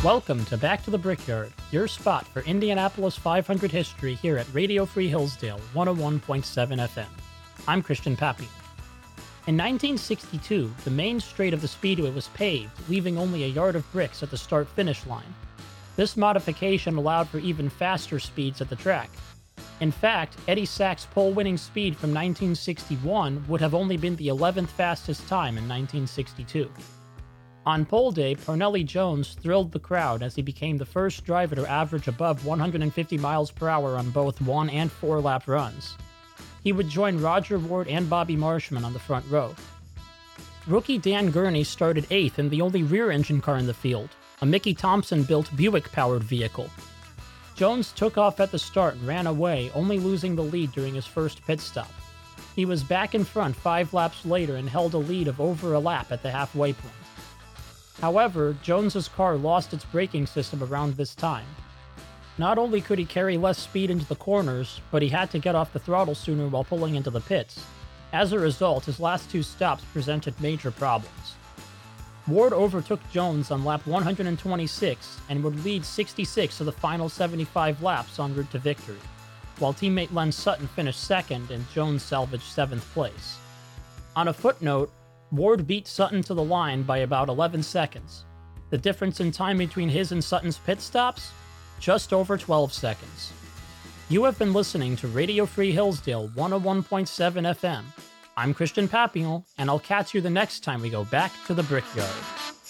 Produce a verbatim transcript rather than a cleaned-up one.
Welcome to Back to the Brickyard, your spot for Indianapolis five hundred history here at Radio Free Hillsdale one oh one point seven F M. I'm Christian Pappy. In nineteen sixty-two, the main straight of the speedway was paved, leaving only a yard of bricks at the start-finish line. This modification allowed for even faster speeds at the track. In fact, Eddie Sack's pole-winning speed from nineteen sixty-one would have only been the eleventh fastest time in nineteen sixty-two. On pole day, Parnelli Jones thrilled the crowd as he became the first driver to average above one hundred fifty miles per hour on both one and four lap runs. He would join Roger Ward and Bobby Marshman on the front row. Rookie Dan Gurney started eighth in the only rear-engine car in the field, a Mickey Thompson-built Buick-powered vehicle. Jones took off at the start and ran away, only losing the lead during his first pit stop. He was back in front five laps later and held a lead of over a lap at the halfway point. However, Jones's car lost its braking system around this time. Not only could he carry less speed into the corners, but he had to get off the throttle sooner while pulling into the pits. As a result, his last two stops presented major problems. Ward overtook Jones on lap one hundred twenty-six and would lead sixty-six of the final seventy-five laps en route to victory, while teammate Len Sutton finished second and Jones salvaged seventh place. On a footnote, Ward beat Sutton to the line by about eleven seconds. The difference in time between his and Sutton's pit stops? Just over twelve seconds. You have been listening to Radio Free Hillsdale one oh one point seven F M. I'm Christian Papillon, and I'll catch you the next time we go back to the Brickyard.